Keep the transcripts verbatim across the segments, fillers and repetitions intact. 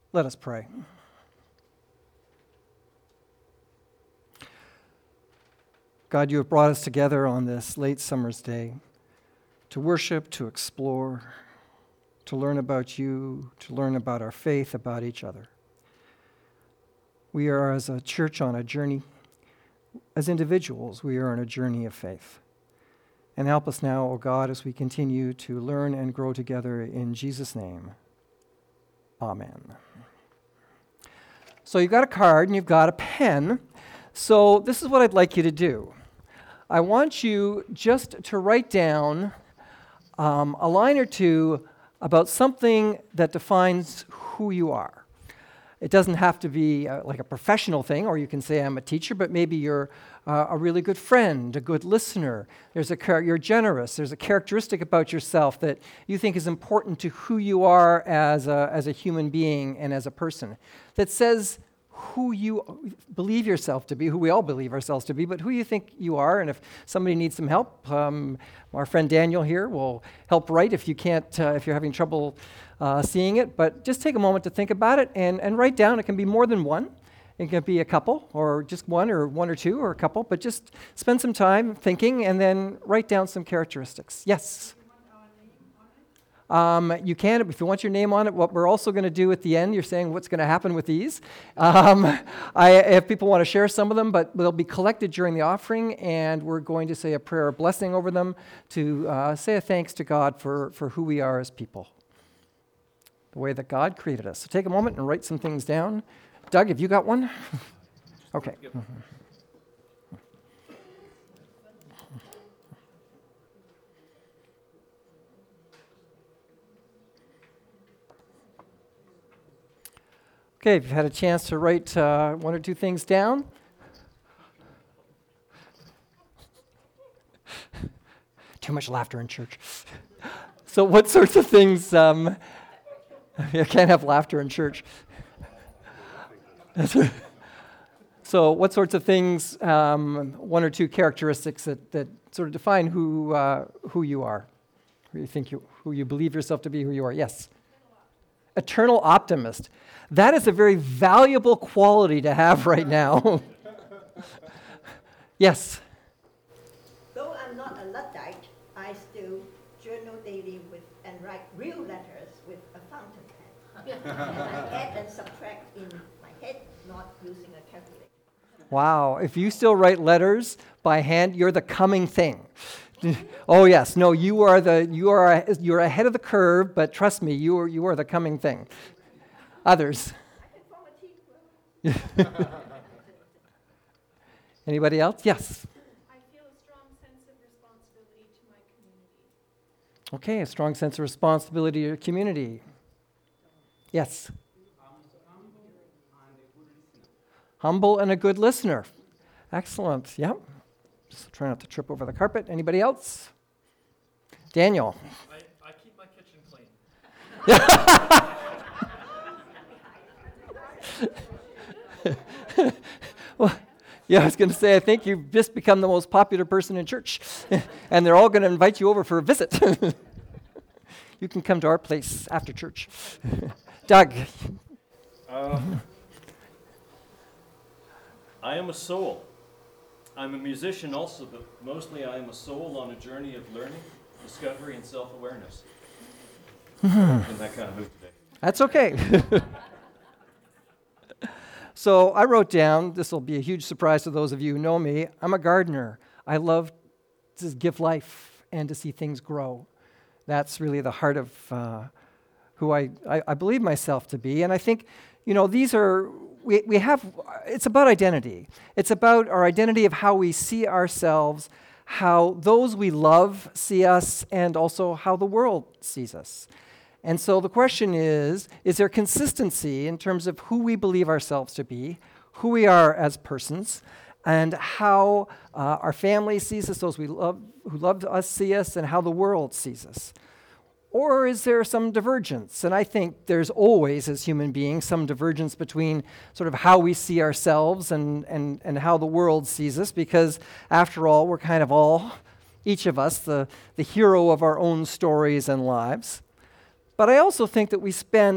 Let us pray. God, you have brought us together on this late summer's day to worship, to explore, to learn about you, to learn about our faith, about each other. We are, as a church, on a journey. As individuals, we are on a journey of faith. And help us now, O God, as we continue to learn and grow together in Jesus' name. Amen. So you've got a card and you've got a pen. So this is what I'd like you to do. I want you just to write down um, a line or two about something that defines who you are. It doesn't have to be uh, like a professional thing, or you can say I'm a teacher, but maybe you're uh, a really good friend, a good listener. There's a char- you're generous. There's a characteristic about yourself that you think is important to who you are as a, as a human being and as a person, that says who you believe yourself to be, who we all believe ourselves to be, but who you think you are. And if somebody needs some help, um, our friend Daniel here will help write if you can't, uh, if you're having trouble uh, seeing it. But just take a moment to think about it and, and write down. It can be more than one. It can be a couple, or just one, or one or two, or a couple. But just spend some time thinking and then write down some characteristics. Yes? Um, you can, if you want your name on it. What we're also going to do at the end, you're saying what's going to happen with these. Um, I, if people want to share some of them, but they'll be collected during the offering, and we're going to say a prayer of blessing over them to uh, say a thanks to God for, for who we are as people, the way that God created us. So take a moment and write some things down. Doug, have you got one? Okay. Yep. Mm-hmm. Okay, if you've had a chance to write uh, one or two things down. Too much laughter in church. So what sorts of things, um, you can't have laughter in church. So what sorts of things, um, one or two characteristics that, that sort of define who uh, who you are, who you think you, who you believe yourself to be, who you are? Yes. Eternal optimist. That is a very valuable quality to have right now. Yes? Though I'm not a Luddite, I still journal daily with and write real letters with a fountain pen. And I add and subtract in my head, not using a calculator. Wow. If you still write letters by hand, you're the coming thing. Oh yes, no, you are the you are you're ahead of the curve, but trust me, you are you are the coming thing. Others. Anybody else? Yes. I feel a strong sense of responsibility to my community. Okay, a strong sense of responsibility to your community. Yes. Humble and a good listener. Excellent. Yep. Just try not to trip over the carpet. Anybody else? Daniel. I, I keep my kitchen clean. Well, yeah, I was going to say, I think you've just become the most popular person in church, and they're all going to invite you over for a visit. You can come to our place after church. Doug. Uh, I am a soul. I'm a musician also, but mostly I am a soul on a journey of learning, discovery, and self-awareness. In that kind of mood today. That's okay. So I wrote down, this will be a huge surprise to those of you who know me, I'm a gardener. I love to give life and to see things grow. That's really the heart of uh, who I, I, I believe myself to be. And I think, you know, these are, we, we have, it's about identity. It's about our identity of how we see ourselves, how those we love see us, and also how the world sees us. And so the question is, is there consistency in terms of who we believe ourselves to be, who we are as persons, and how uh, our family sees us, those we love, who love us see us, and how the world sees us? Or is there some divergence? And I think there's always, as human beings, some divergence between sort of how we see ourselves and, and, and how the world sees us, because after all, we're kind of all, each of us, the, the hero of our own stories and lives. But I also think that we spend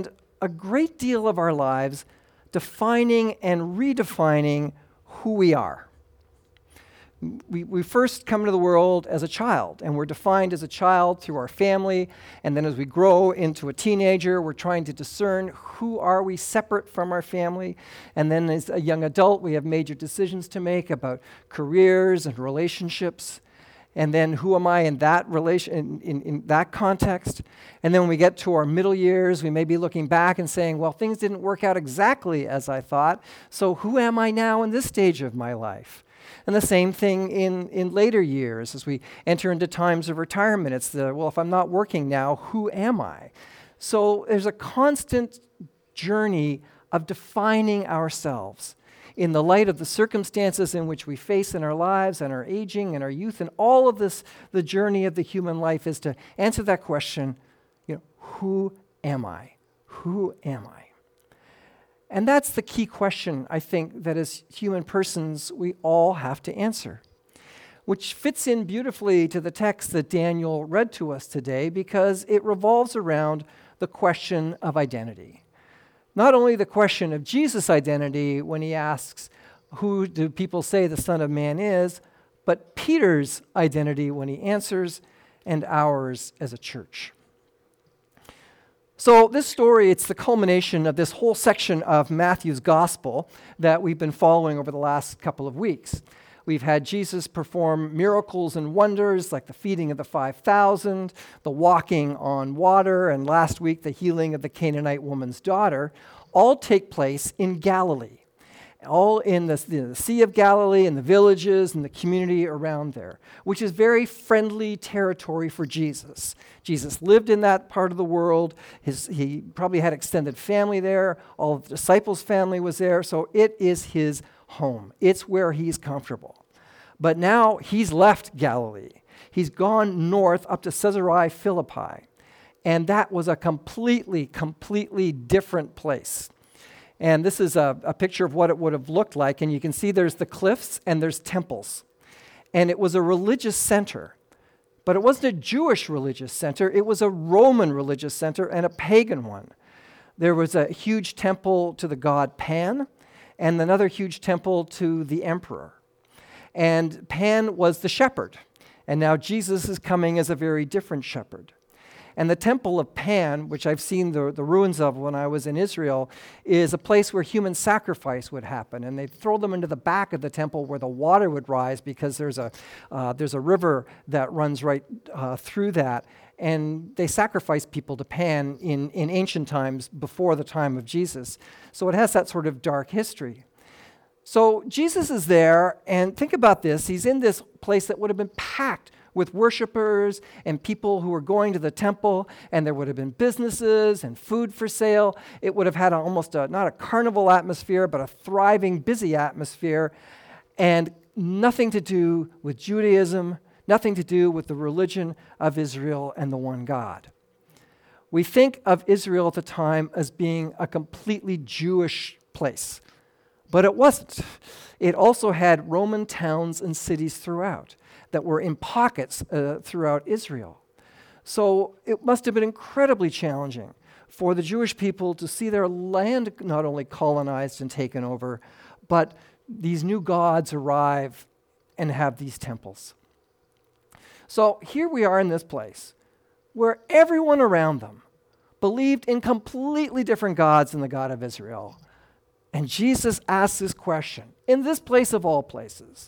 a great deal of our lives defining and redefining who we are. We, we first come into the world as a child, and we're defined as a child through our family, and then as we grow into a teenager, we're trying to discern who are we separate from our family, and then as a young adult, we have major decisions to make about careers and relationships, and then who am I in that relation, in, in, in that context, and then when we get to our middle years, we may be looking back and saying, well, things didn't work out exactly as I thought, so who am I now in this stage of my life? And the same thing in, in later years as we enter into times of retirement. It's the, well, if I'm not working now, who am I? So there's a constant journey of defining ourselves in the light of the circumstances in which we face in our lives and our aging and our youth. And all of this, the journey of the human life is to answer that question, you know, who am I? Who am I? And that's the key question, I think, that as human persons we all have to answer, which fits in beautifully to the text that Daniel read to us today because it revolves around the question of identity. Not only the question of Jesus' identity when he asks, who do people say the Son of Man is, but Peter's identity when he answers, and ours as a church. So this story, it's the culmination of this whole section of Matthew's gospel that we've been following over the last couple of weeks. We've had Jesus perform miracles and wonders like the feeding of the five thousand, the walking on water, and last week the healing of the Canaanite woman's daughter, all take place in Galilee. All in the, the Sea of Galilee and the villages and the community around there, which is very friendly territory for Jesus. Jesus lived in that part of the world. His, he probably had extended family there. All of the disciples' family was there. So it is his home. It's where he's comfortable. But now he's left Galilee. He's gone north up to Caesarea Philippi. And that was a completely, completely different place. And this is a, a picture of what it would have looked like. And you can see there's the cliffs and there's temples. And it was a religious center. But it wasn't a Jewish religious center. It was a Roman religious center and a pagan one. There was a huge temple to the god Pan and another huge temple to the emperor. And Pan was the shepherd. And now Jesus is coming as a very different shepherd. And the temple of Pan, which I've seen the, the ruins of when I was in Israel, is a place where human sacrifice would happen. And they'd throw them into the back of the temple where the water would rise because there's a, uh, there's a river that runs right uh, through that. And they sacrificed people to Pan in, in ancient times before the time of Jesus. So it has that sort of dark history. So Jesus is there, and think about this. He's in this place that would have been packed with worshipers and people who were going to the temple, and there would have been businesses and food for sale. It would have had a, almost a, not a carnival atmosphere, but a thriving, busy atmosphere, and nothing to do with Judaism, nothing to do with the religion of Israel and the one God. We think of Israel at the time as being a completely Jewish place, but it wasn't. It also had Roman towns and cities throughout that were in pockets uh, throughout Israel. So it must have been incredibly challenging for the Jewish people to see their land not only colonized and taken over, but these new gods arrive and have these temples. So here we are in this place where everyone around them believed in completely different gods than the God of Israel. And Jesus asks this question, in this place of all places,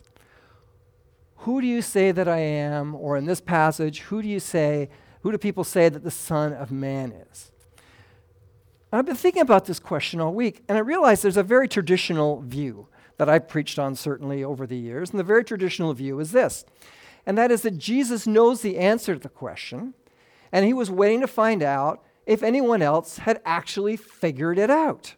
who do you say that I am? Or in this passage, who do you say, who do people say that the Son of Man is? And I've been thinking about this question all week, and I realize there's a very traditional view that I've preached on certainly over the years, and the very traditional view is this, and that is that Jesus knows the answer to the question, and he was waiting to find out if anyone else had actually figured it out.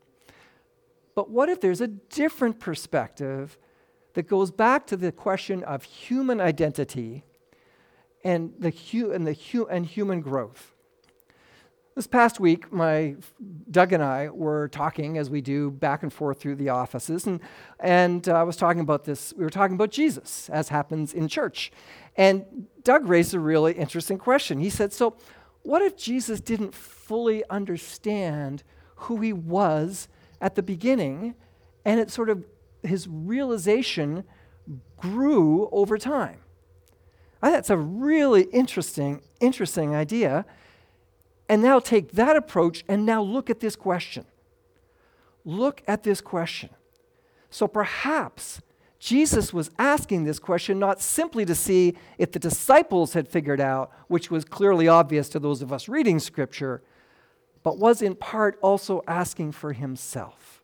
But what if there's a different perspective that goes back to the question of human identity and the hu- and the hu- and human growth? This past week, my Doug and I were talking, as we do, back and forth through the offices, and and uh, I was talking about this. We were talking about Jesus, as happens in church, and Doug raised a really interesting question. He said, "So, what if Jesus didn't fully understand who he was at the beginning, and it sort of, his realization grew over time? I think that's a really interesting, interesting idea. And now take that approach and now look at this question. Look at this question. So perhaps Jesus was asking this question not simply to see if the disciples had figured out, which was clearly obvious to those of us reading Scripture, but was in part also asking for himself.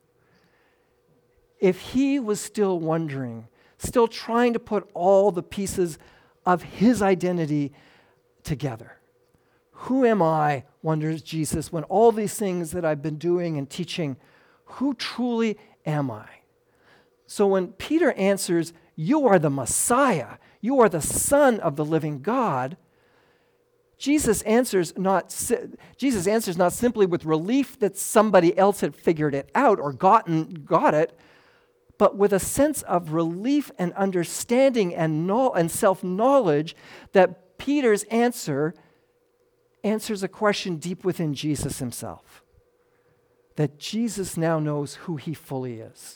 If he was still wondering, still trying to put all the pieces of his identity together. Who am I, wonders Jesus, when all these things that I've been doing and teaching, who truly am I? So when Peter answers, you are the Messiah, you are the Son of the living God, Jesus answers not Jesus answers not simply with relief that somebody else had figured it out or gotten got it, but with a sense of relief and understanding and, no, and self-knowledge that Peter's answer answers a question deep within Jesus himself. That Jesus now knows who he fully is.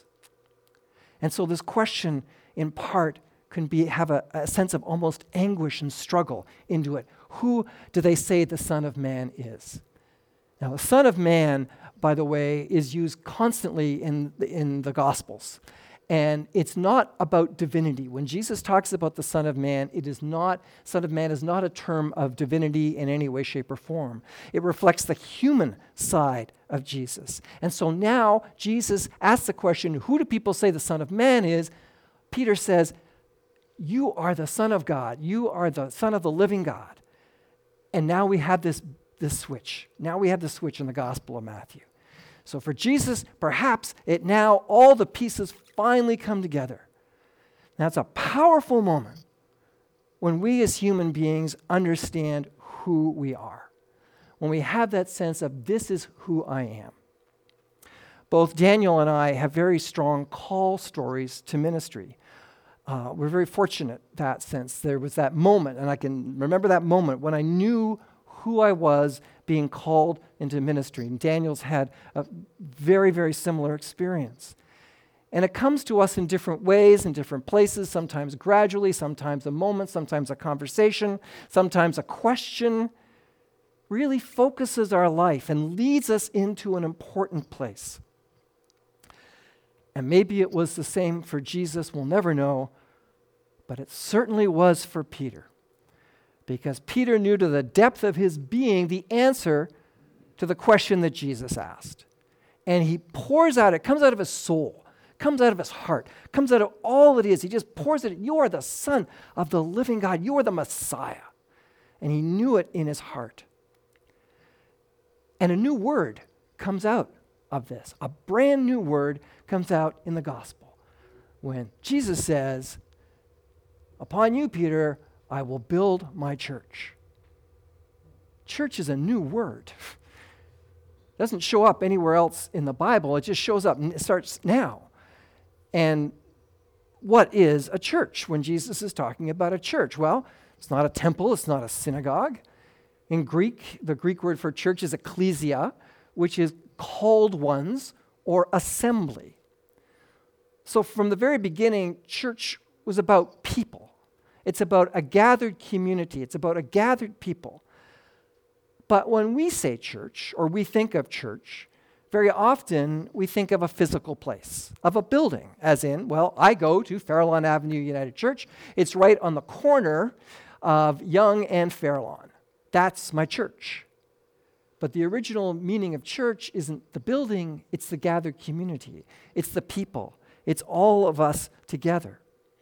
And so this question, in part, can be have a, a sense of almost anguish and struggle into it. Who do they say the Son of Man is? Now, the Son of Man, by the way, is used constantly in, in the Gospels. And it's not about divinity. When Jesus talks about the Son of Man, it is not, Son of Man is not a term of divinity in any way, shape, or form. It reflects the human side of Jesus. And so now Jesus asks the question, who do people say the Son of Man is? Peter says, you are the Son of God. You are the Son of the living God. And now we have this, this switch. Now we have the switch in the Gospel of Matthew. So for Jesus, perhaps it now, all the pieces finally come together. Now it's a powerful moment when we as human beings understand who we are. When we have that sense of this is who I am. Both Daniel and I have very strong call stories to ministry. Uh, we're very fortunate in that sense. There was that moment, and I can remember that moment when I knew who I was being called into ministry. And Daniel's had a very, very similar experience. And it comes to us in different ways, in different places, sometimes gradually, sometimes a moment, sometimes a conversation, sometimes a question, really focuses our life and leads us into an important place. And maybe it was the same for Jesus, we'll never know, but it certainly was for Peter. Because Peter knew to the depth of his being the answer to the question that Jesus asked. And he pours out, it comes out of his soul, comes out of his heart, comes out of all it is. He just pours it. You are the Son of the living God. You are the Messiah. And he knew it in his heart. And a new word comes out of this. A brand new word comes out in the gospel. When Jesus says, upon you, Peter, I will build my church. Church is a new word. It doesn't show up anywhere else in the Bible. It just shows up and it starts now. And what is a church when Jesus is talking about a church? Well, it's not a temple. It's not a synagogue. In Greek, the Greek word for church is ecclesia, which is called ones or assembly. So from the very beginning, church was about people. It's about a gathered community. It's about a gathered people. But when we say church, or we think of church, very often we think of a physical place, of a building, as in, well, I go to Fairlawn Avenue United Church. It's right on the corner of Yonge and Fairlawn. That's my church. But the original meaning of church isn't the building, it's the gathered community. It's the people. It's all of us together.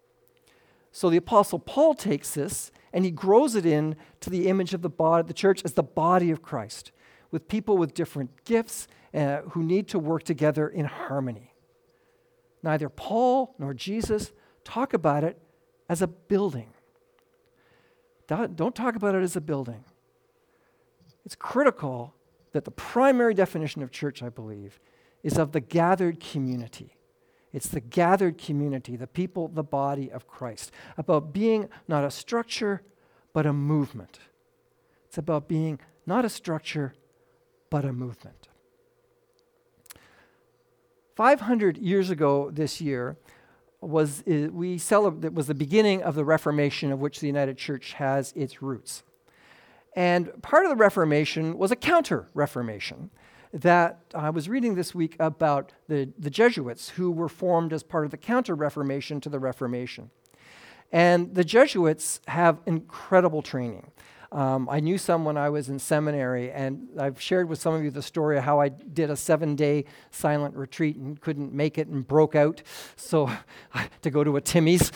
So the Apostle Paul takes this and he grows it in to the image of the body, the church as the body of Christ, with people with different gifts uh, who need to work together in harmony. Neither Paul nor Jesus talk about it as a building. Don't talk about it as a building. It's critical that the primary definition of church, I believe, is of the gathered community. It's the gathered community, the people, the body of Christ, about being not a structure, but a movement. It's about being Not a structure, but a movement. five hundred years ago this year was uh, we celebrate was the beginning of the Reformation, of which the United Church has its roots. And part of the Reformation was a counter-Reformation that I was reading this week about the, the Jesuits, who were formed as part of the counter-Reformation to the Reformation. And the Jesuits have incredible training. Um, I knew some when I was in seminary, and I've shared with some of you the story of how I did a seven-day silent retreat and couldn't make it and broke out, so to go to a Timmy's.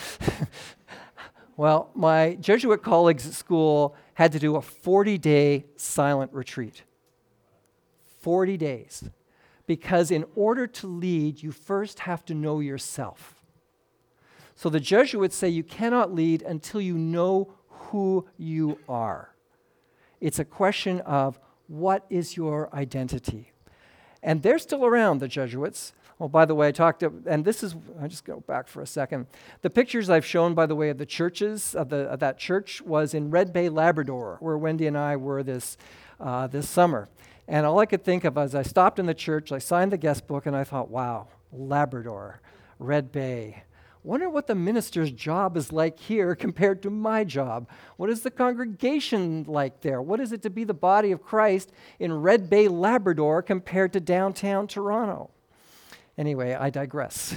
Well, my Jesuit colleagues at school had to do a forty-day silent retreat. forty days. Because in order to lead, you first have to know yourself. So the Jesuits say you cannot lead until you know who you are. It's a question of what is your identity? And they're still around, the Jesuits. Oh, by the way, I talked, to, and this is, I'll just go back for a second. The pictures I've shown, by the way, of the churches, of, the, of that church was in Red Bay, Labrador, where Wendy and I were this, uh, this summer. And all I could think of as I stopped in the church, I signed the guest book, and I thought, wow, Labrador, Red Bay. Wonder what the minister's job is like here compared to my job. What is the congregation like there? What is it to be the body of Christ in Red Bay, Labrador compared to downtown Toronto? Anyway, I digress.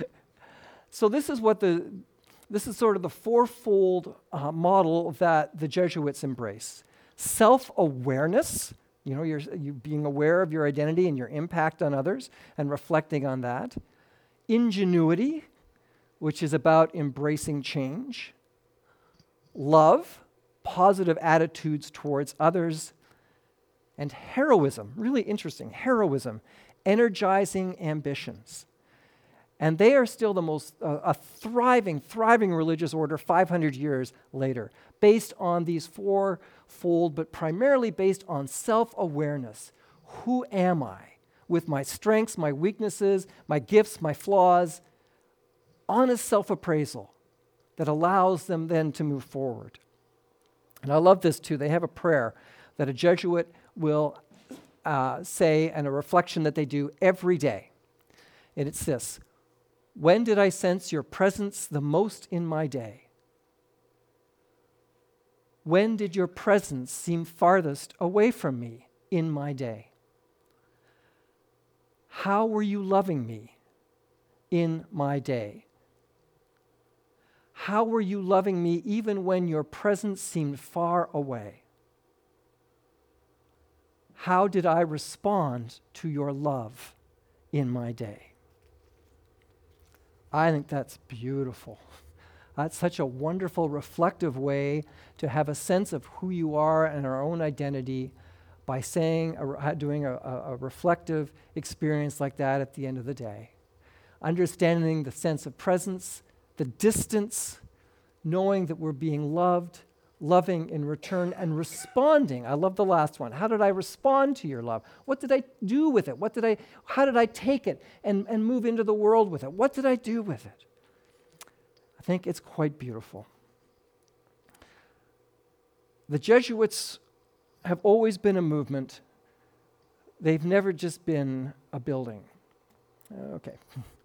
So this is what the this is sort of the fourfold uh, model that the Jesuits embrace. Self-awareness, you know, you're, you being aware of your identity and your impact on others and reflecting on that. Ingenuity, which is about embracing change. Love, positive attitudes towards others. And heroism, really interesting, heroism, energizing ambitions. And they are still the most, uh, a thriving, thriving religious order five hundred years later, based on these fourfold, but primarily based on self-awareness. Who am I? With my strengths, my weaknesses, my gifts, my flaws. Honest self-appraisal that allows them then to move forward. And I love this too. They have a prayer that a Jesuit will uh, say, and a reflection that they do every day. And it's this: when did I sense your presence the most in my day? When did your presence seem farthest away from me in my day? How were you loving me in my day? How were you loving me even when your presence seemed far away? How did I respond to your love in my day? I think that's beautiful. That's such a wonderful, reflective way to have a sense of who you are and our own identity by saying, a, doing a, a reflective experience like that at the end of the day. Understanding the sense of presence, the distance, knowing that we're being loved, loving in return, and responding. I love the last one. How did I respond to your love? What did I do with it? What did I, how did I take it and, and move into the world with it? What did I do with it? I think it's quite beautiful. The Jesuits have always been a movement. They've never just been a building. Okay.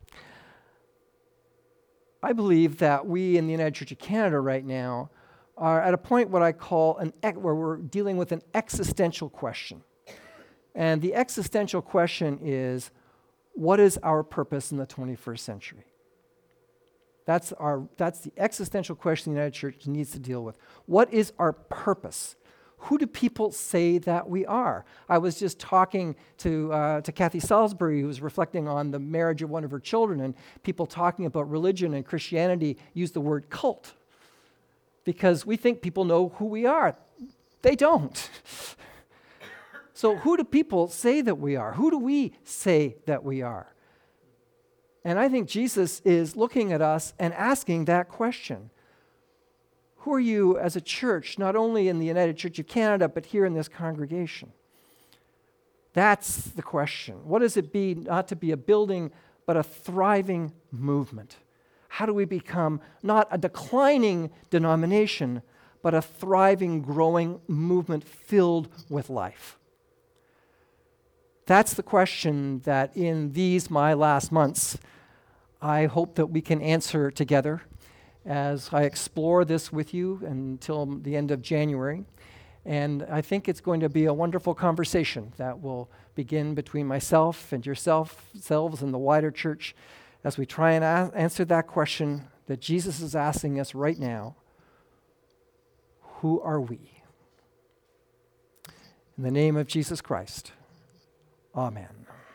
I believe that we in the United Church of Canada right now are at a point what I call an where we're dealing with an existential question. And the existential question is, what is our purpose in the twenty-first century? That's our that's the existential question the United Church needs to deal with. What is our purpose? Who do people say that we are? I was just talking to uh, to Kathy Salisbury, who was reflecting on the marriage of one of her children, and people talking about religion and Christianity use the word cult because we think people know who we are. They don't. So who do people say that we are? Who do we say that we are? And I think Jesus is looking at us and asking that question. Who are you as a church, not only in the United Church of Canada, but here in this congregation? That's the question. What does it be not to be a building, but a thriving movement? How do we become not a declining denomination, but a thriving, growing movement filled with life? That's the question that in these, my last months, I hope that we can answer together as I explore this with you until the end of January. And I think it's going to be a wonderful conversation that will begin between myself and yourself, selves and the wider church as we try and a- answer that question that Jesus is asking us right now. Who are we? In the name of Jesus Christ, amen.